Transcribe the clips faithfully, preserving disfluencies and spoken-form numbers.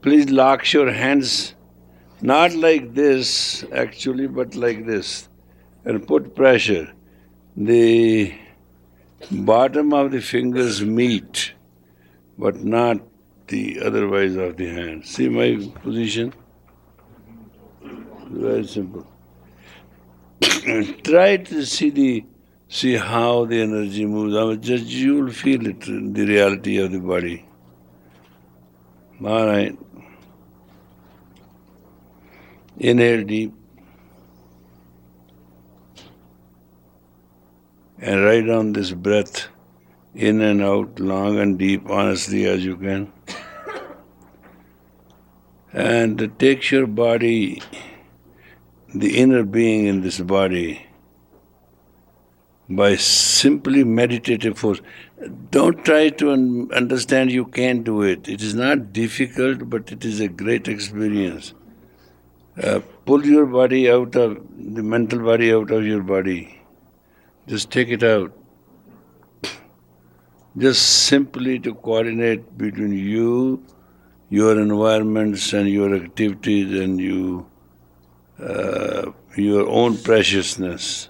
Please lock your hands, not like this actually, but like this, and put pressure. The bottom of the fingers meet, but not the otherwise of the hand. See my position? Very simple. Try to see the see how the energy moves. I mean, just you will feel it, the reality of the body. All right. Inhale deep. And write down this breath in and out, long and deep, honestly as you can. And take your body, the inner being in this body, by simply meditative force. Don't try to un- understand you can't do it. It is not difficult, but it is a great experience. Uh, pull your body out of, the mental body out of your body. Just take it out. Just simply to coordinate between you, your environments and your activities and you, uh, your own preciousness.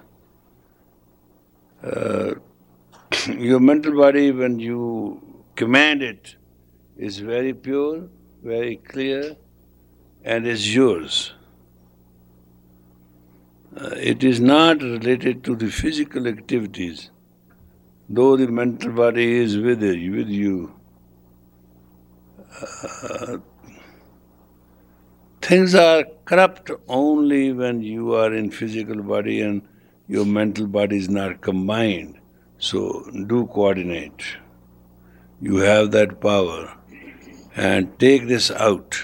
Uh, your mental body, when you command it, is very pure, very clear, and is yours. Uh, it is not related to the physical activities, though the mental body is with you. With you. Uh, things are corrupt only when you are in physical body and your mental body is not combined. So do coordinate. You have that power. And take this out.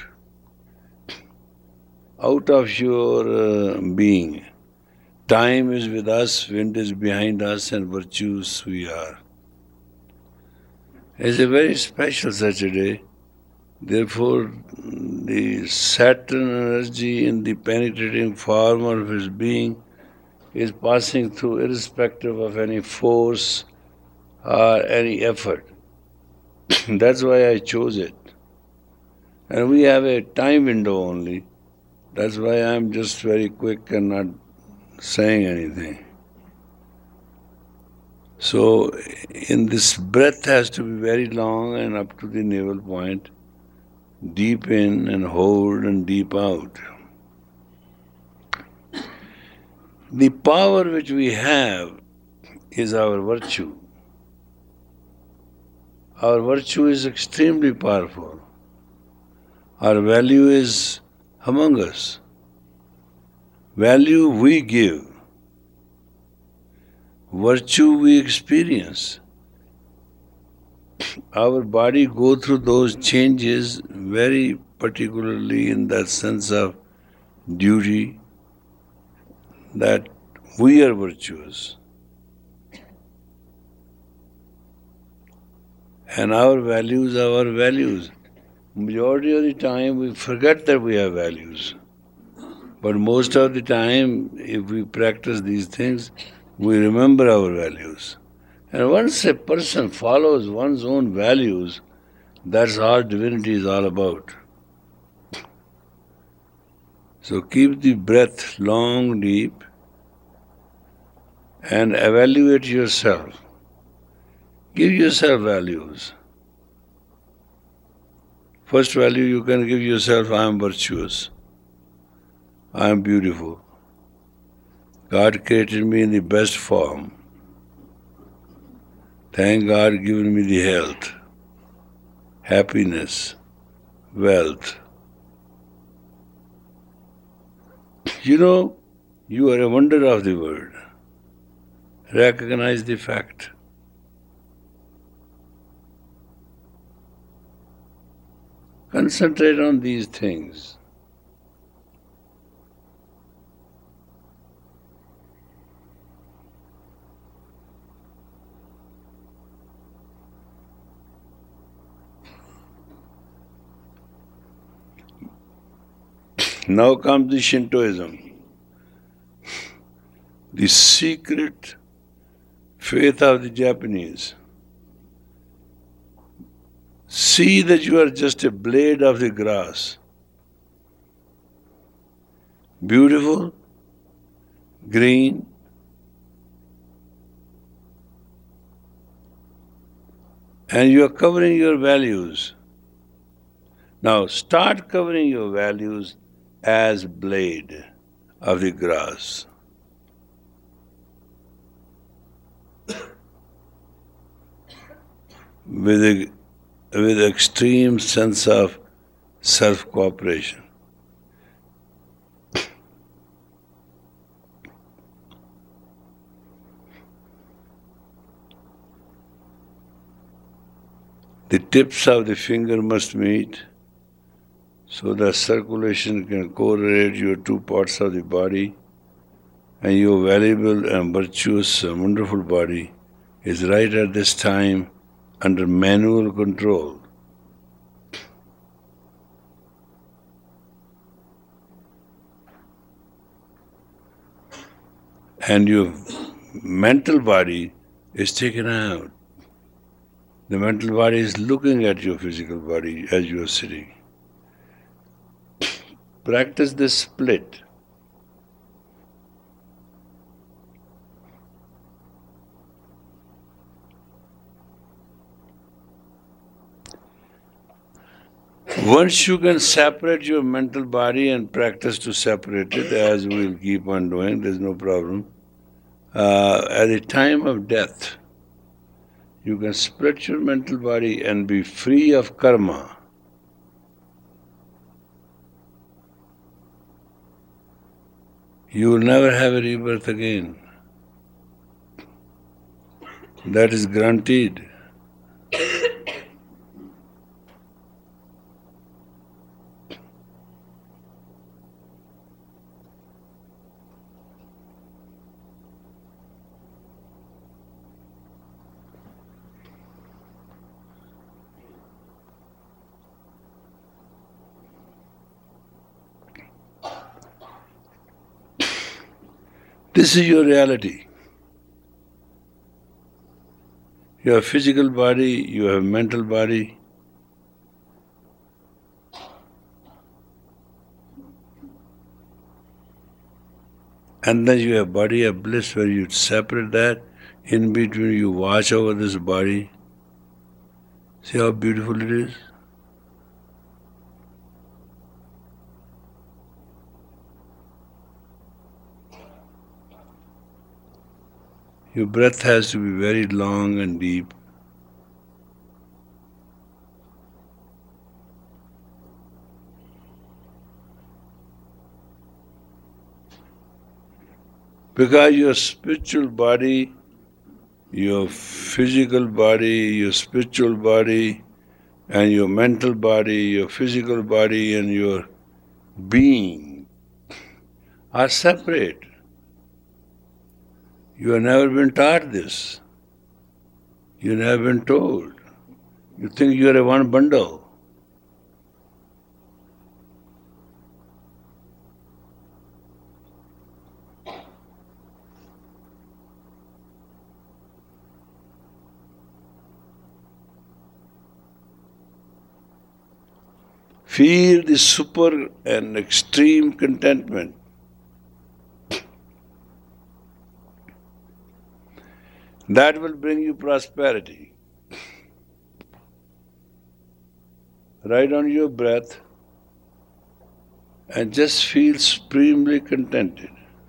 Out of your uh, being. Time is with us, wind is behind us, and virtues we are. It's a very special such a day. Therefore, the Saturn energy in the penetrating form of his being is passing through irrespective of any force or any effort. That's why I chose it. And we have a time window only. That's why I'm just very quick and not saying anything. So, in this breath has to be very long and up to the navel point. Deep in and hold and deep out. The power which we have is our virtue. Our virtue is extremely powerful. Our value is among us. Value we give. Virtue we experience. Our body go through those changes very particularly in that sense of duty, that we are virtuous. And our values are our values. Majority of the time we forget that we have values. But most of the time, if we practice these things, we remember our values. And once a person follows one's own values, that's all divinity is all about. So keep the breath long, deep, and evaluate yourself. Give yourself values. First value you can give yourself, I am virtuous. I am beautiful. God created me in the best form. Thank God given me the health, happiness, wealth. You know, you are a wonder of the world. Recognize the fact. Concentrate on these things. Now comes the Shintoism. The secret faith of the Japanese. See that you are just a blade of the grass. Beautiful, green, and you are covering your values. Now start covering your values as blade of the grass. With a, with extreme sense of self-cooperation. The tips of the finger must meet so that circulation can correlate your two parts of the body, and your valuable and virtuous and wonderful body is right at this time under manual control. And your mental body is taken out. The mental body is looking at your physical body as you are sitting. Practice this split. Once you can separate your mental body and practice to separate it, as we'll keep on doing, there's no problem. Uh, at the time of death, you can split your mental body and be free of karma. You will never have a rebirth again. That is guaranteed. This is your reality. You have physical body, you have mental body. And then you have body of bliss where you separate that. In between you watch over this body. See how beautiful it is? Your breath has to be very long and deep. Because your spiritual body, your physical body, your spiritual body, and your mental body, your physical body, and your being are separate. You have never been taught this. You have never been told. You think you are a one bundle. Feel the super and extreme contentment. That will bring you prosperity. Ride on your breath and just feel supremely contented.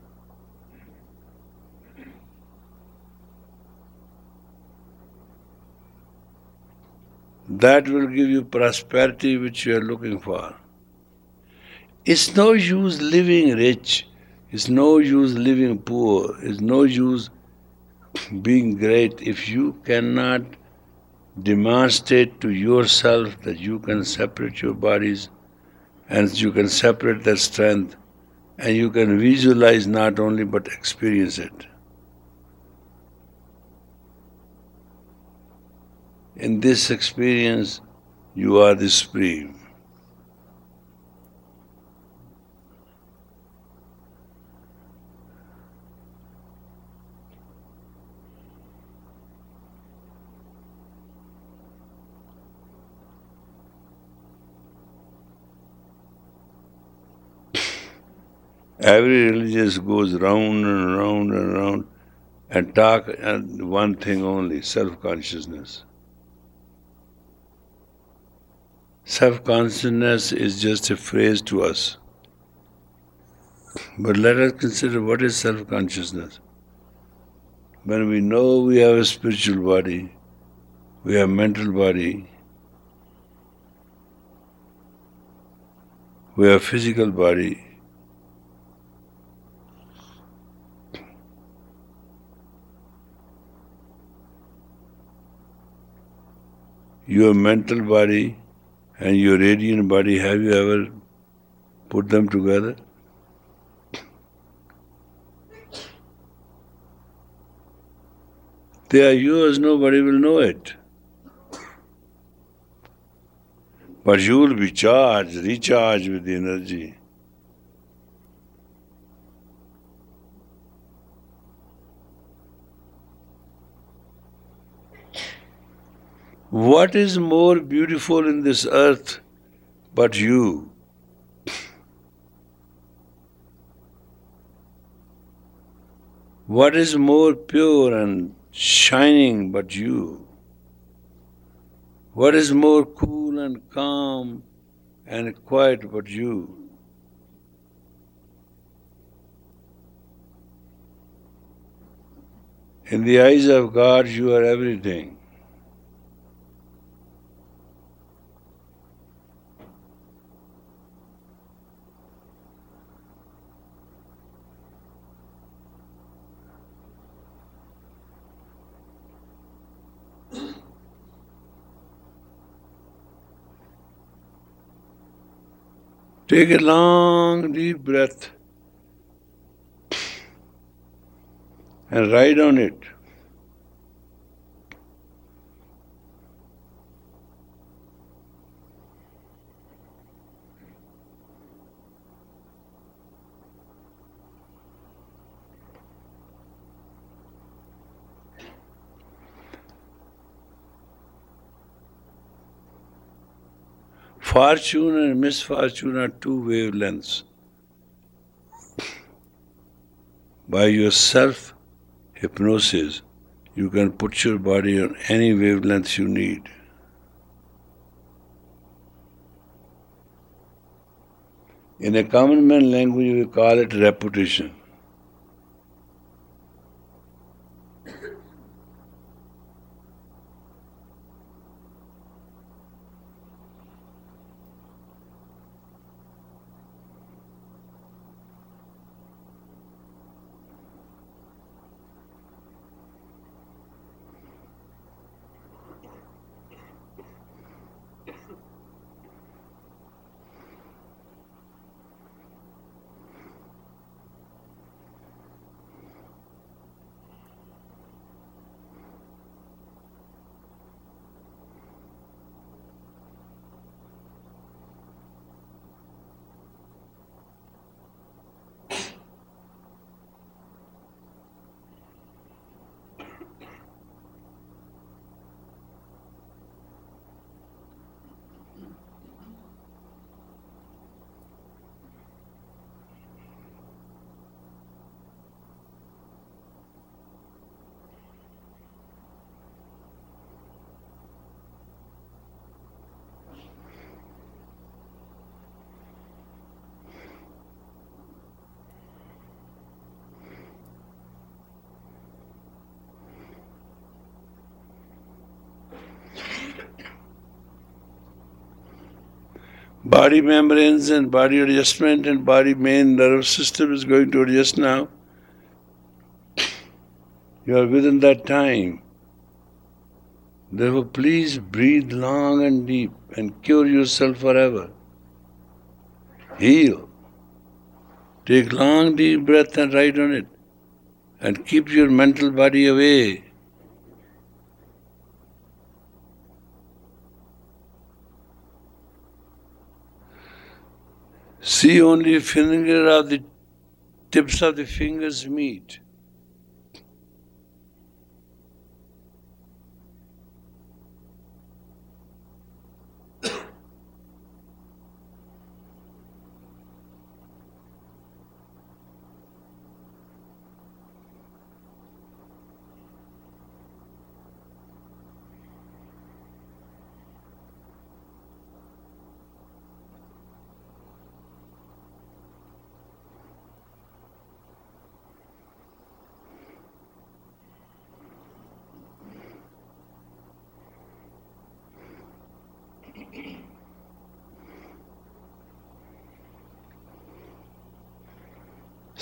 That will give you prosperity which you are looking for. It's no use living rich. It's no use living poor. It's no use being great if you cannot demonstrate to yourself that you can separate your bodies and you can separate that strength and you can visualize not only but experience it. In this experience, you are the Supreme. Every religion goes round and round and round and talk and one thing only, self-consciousness. Self-consciousness is just a phrase to us. But let us consider what is self-consciousness. When we know we have a spiritual body, we have a mental body, we have a physical body, your mental body and your radiant body, have you ever put them together? They are yours, nobody will know it. But you will be charged, recharged with the energy. What is more beautiful in this earth but you? What is more pure and shining but you? What is more cool and calm and quiet but you? In the eyes of God, you are everything. Take a long, deep breath and ride on it. Fortune and misfortune are two wavelengths. By your self-hypnosis, you can put your body on any wavelength you need. In a common man language, we call it repetition. Body membranes and body adjustment and body main nervous system is going to adjust now. You are within that time. Therefore, please breathe long and deep and cure yourself forever. Heal. Take long deep breath and ride on it. And keep your mental body away. See only finger of the tips of the fingers meet.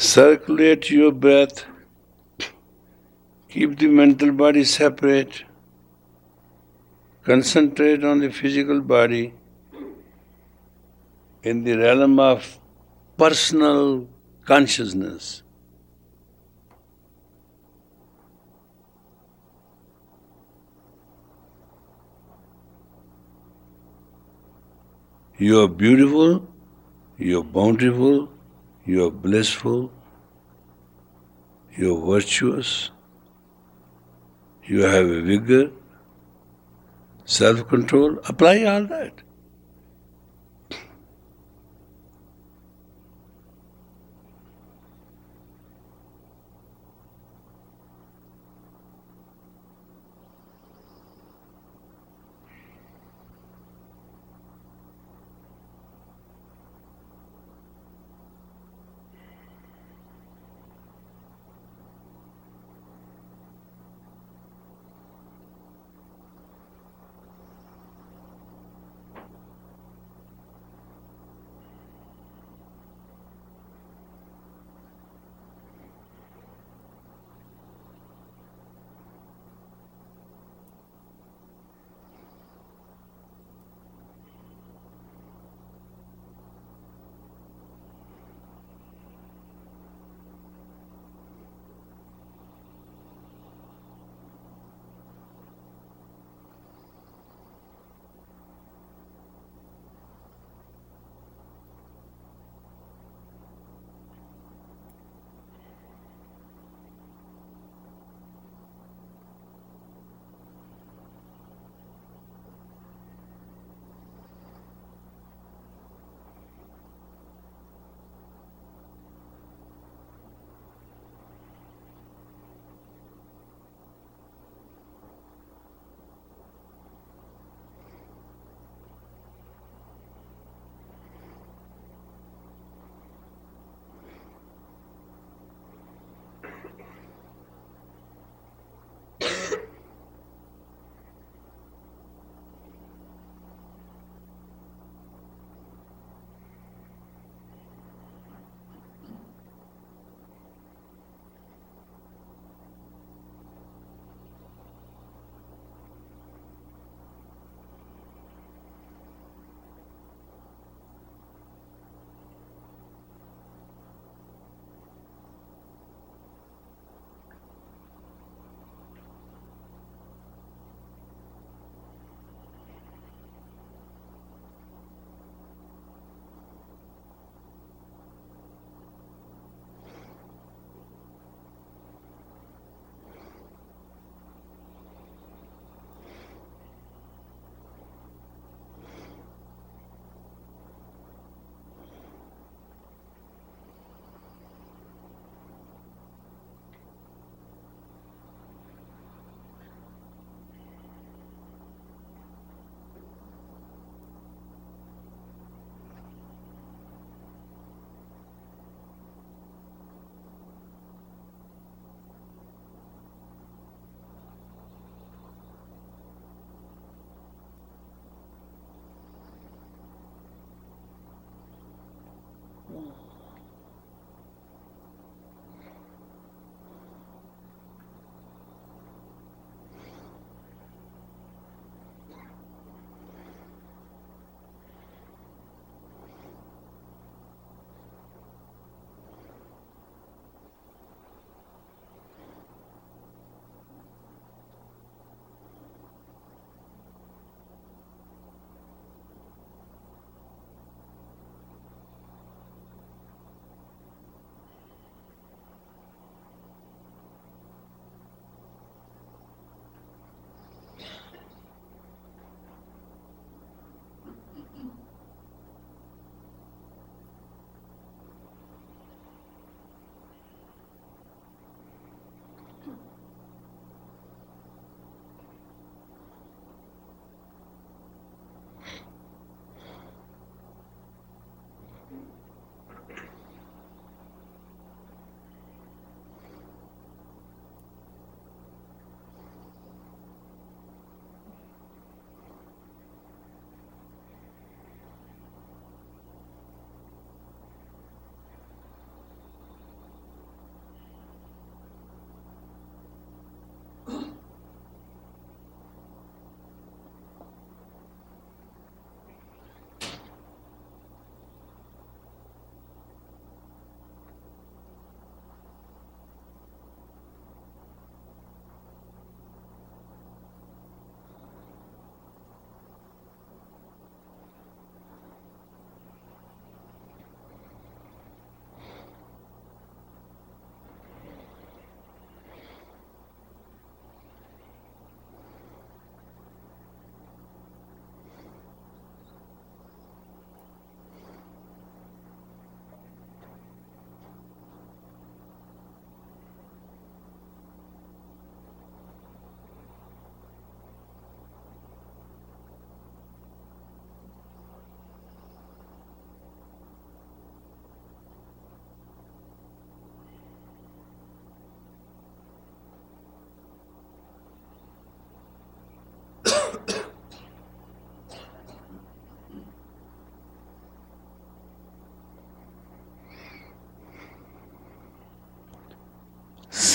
Circulate your breath. Keep the mental body separate. Concentrate on the physical body in the realm of personal consciousness. You are beautiful, you are bountiful, you are blissful, you are virtuous, you have a vigor, self-control. Apply all that.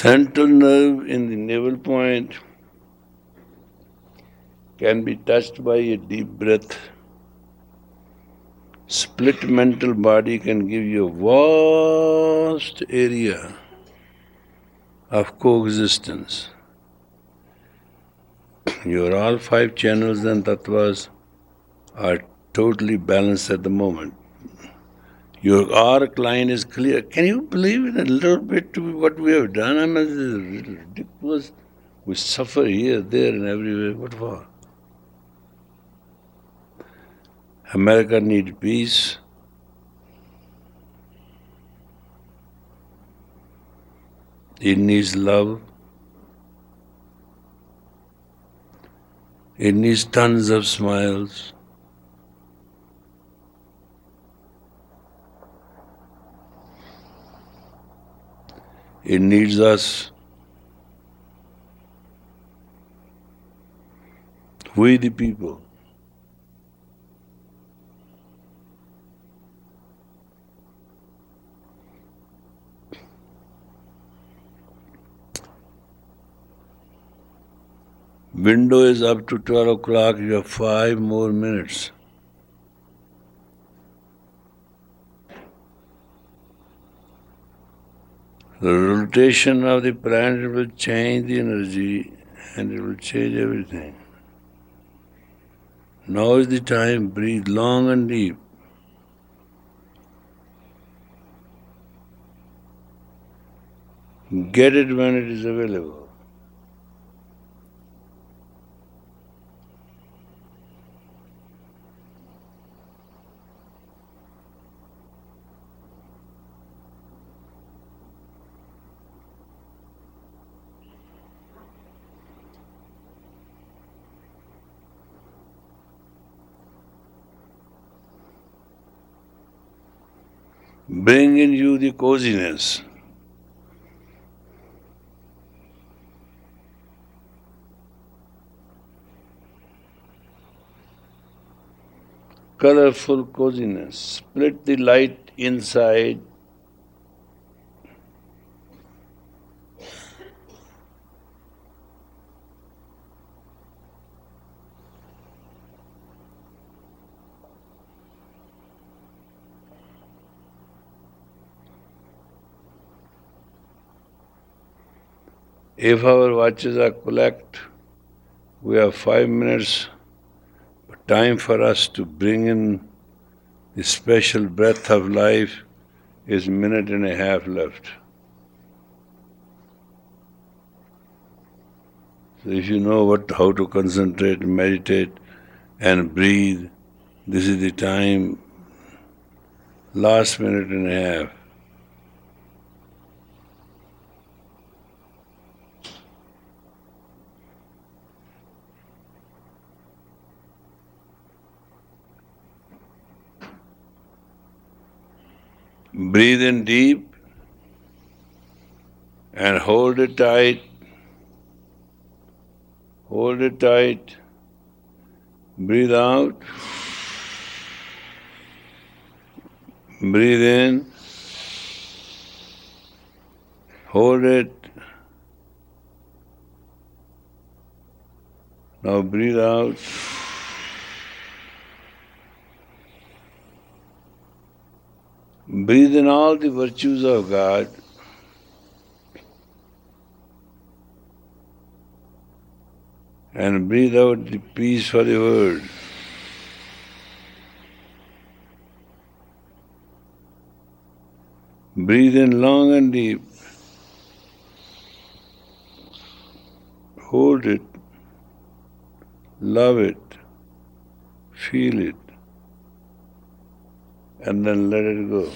central nerve in the navel point can be touched by a deep breath. Split mental body can give you a vast area of coexistence. Your all five channels and tattvas are totally balanced at the moment. Your arc line is clear. Can you believe in a little bit what we have done? I mean, this is ridiculous. We suffer here, there, and everywhere. What for? America needs peace. It needs love. It needs tons of smiles. It needs us. We the people. Window is up to twelve o'clock. You have five more minutes. The rotation of the planet will change the energy and it will change everything. Now is the time. Breathe long and deep. Get it when it is available. Bring in you the coziness. Colorful coziness. Split the light inside. If our watches are correct, we have five minutes. But time for us to bring in the special breath of life is a minute and a half left. So if you know what how to concentrate, meditate, and breathe, this is the time, last minute and a half. Breathe in deep and hold it tight. Hold it tight. Breathe out. Breathe in. Hold it. Now breathe out. Breathe in all the virtues of God. And breathe out the peace for the world. Breathe in long and deep. Hold it. Love it. Feel it. And then let it go.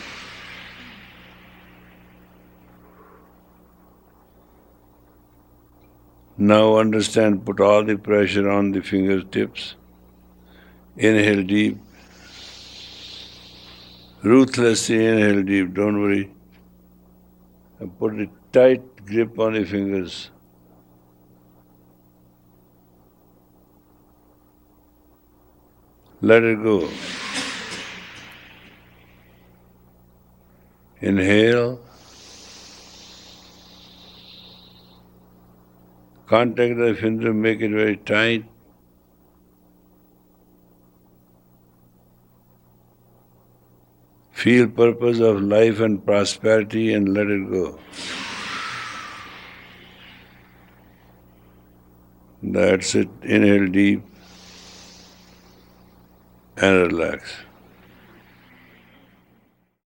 Now understand, put all the pressure on the fingertips. Inhale deep. Ruthlessly inhale deep, don't worry. And put a tight grip on the fingers. Let it go. Inhale. Contact the finger, make it very tight. Feel purpose of life and prosperity and let it go. That's it. Inhale deep and relax.